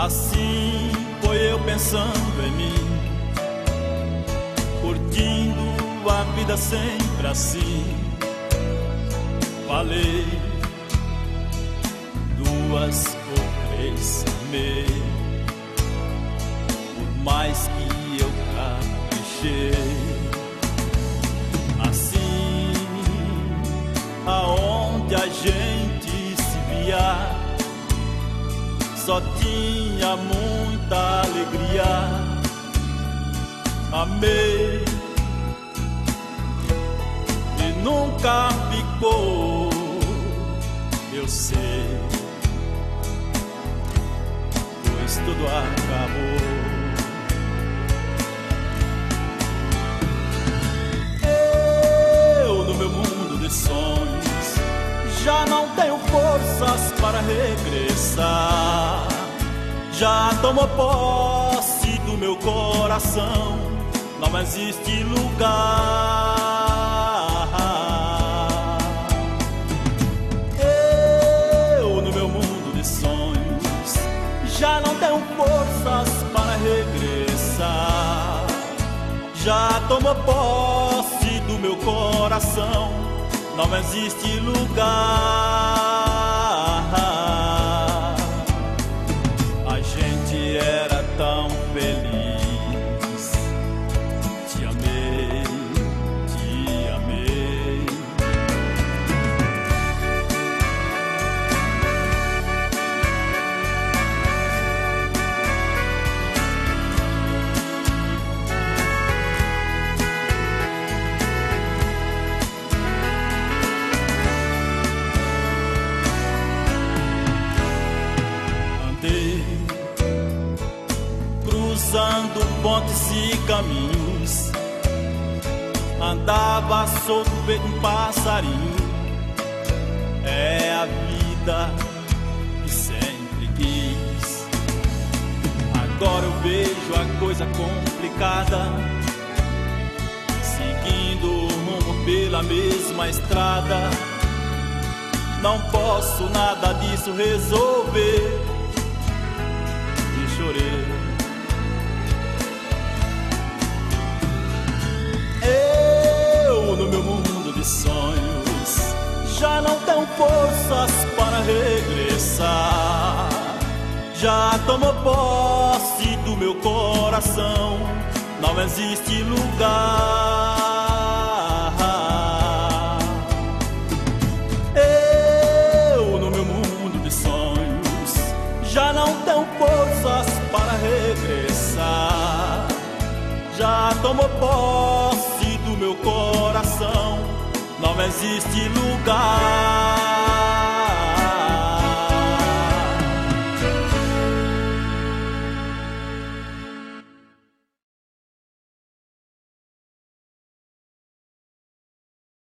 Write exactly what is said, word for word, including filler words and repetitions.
Assim foi eu pensando em mim, curtindo a vida sempre assim. Falei duas ou três, amei, por mais que eu caprichei. Assim, aonde a gente se via, só tinha muita alegria. Amei e nunca ficou, eu sei, pois tudo acabou. Eu, no meu mundo de sonhos, já não tenho forças para regressar. Já tomou posse do meu coração, não existe lugar. Eu, no meu mundo de sonhos, já não tenho forças para regressar. Já tomou posse do meu coração, não existe lugar. A gente era tão feliz. Te amei, te amei. Cruzando pontes e caminhos, andava solto feito um passarinho. É a vida que sempre quis. Agora eu vejo a coisa complicada, seguindo o rumo pela mesma estrada. Não posso nada disso resolver. E chorei. No meu mundo de sonhos, já não tenho forças para regressar. Já tomou posse do meu coração, não existe lugar. Eu, no meu mundo de sonhos, já não tenho forças para regressar. Já tomou posse do meu coração, não existe lugar.